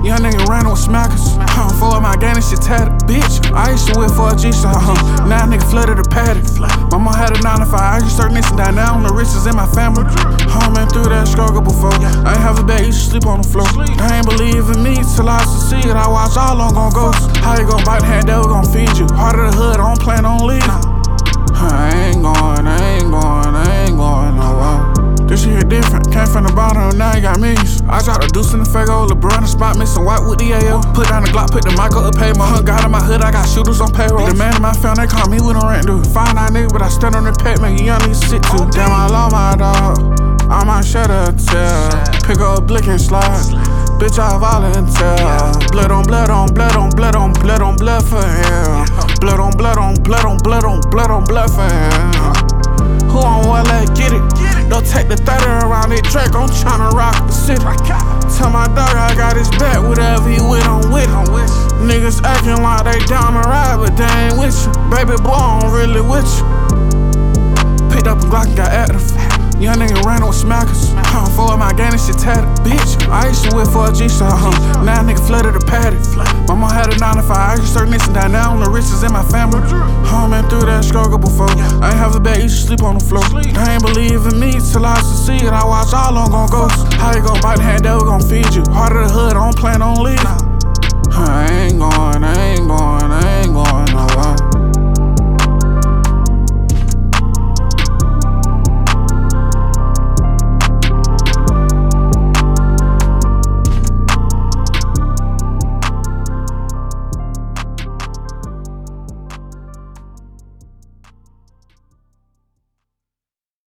Young nigga ran with smackers. For my gang, this shit tatted. Bitch, I used to whip for a G-Shot. Now nigga flooded the paddock. Mama had a 9 to 5. I just started missing down. Now I'm the richest in my family. Been through that struggle before. I ain't have a bed, used to sleep on the floor. They ain't believe in me till I succeed. I watch all on gon' go. How you gon' bite the hand, devil gon' feed you. Heart of the hood, I don't plan on leaving. I ain't going nowhere. This shit different, came from the bottom, now you got millions. I dropped a deuce in the fake old LeBron, the spot mixing white with the AO. Put down the Glock, put the mic up to pay my God in my hood, I got shooters on payroll. The man in my family, they call me with a rent dude. Fine eyed nigga, but I stand on the pet, man, you young niggas sit too. Damn, I love my dog, I might shed a tear. Pick up a blick and slide, bitch, I volunteer. Blood on blood on blood on blood on blood on blood for him. Blood on blood on blood on blood on blood on blood for him. Who on what, let's get it. Don't take the 30 around that track, I'm tryna rock the city. Tell my dog I got his back, whatever he with, I'm with him. Niggas acting like they down the ride, but they ain't with you. Baby boy, I'm really with you. Picked up a Glock and got active. Young nigga ran with smackers. For my gang, this shit tatted. Bitch, I used to whip for a G-Shot. Now nigga flooded the paddock. Mama had a 9 to 5. I just started missing down. Now I'm the richest in my family. Been through that struggle before. I ain't have a bed, used to sleep on the floor. They ain't believe in me till I succeed. I watch all on gon' go. How you gon' bite the hand, devil gon' feed you. Heart of the hood, I don't plan on leaving.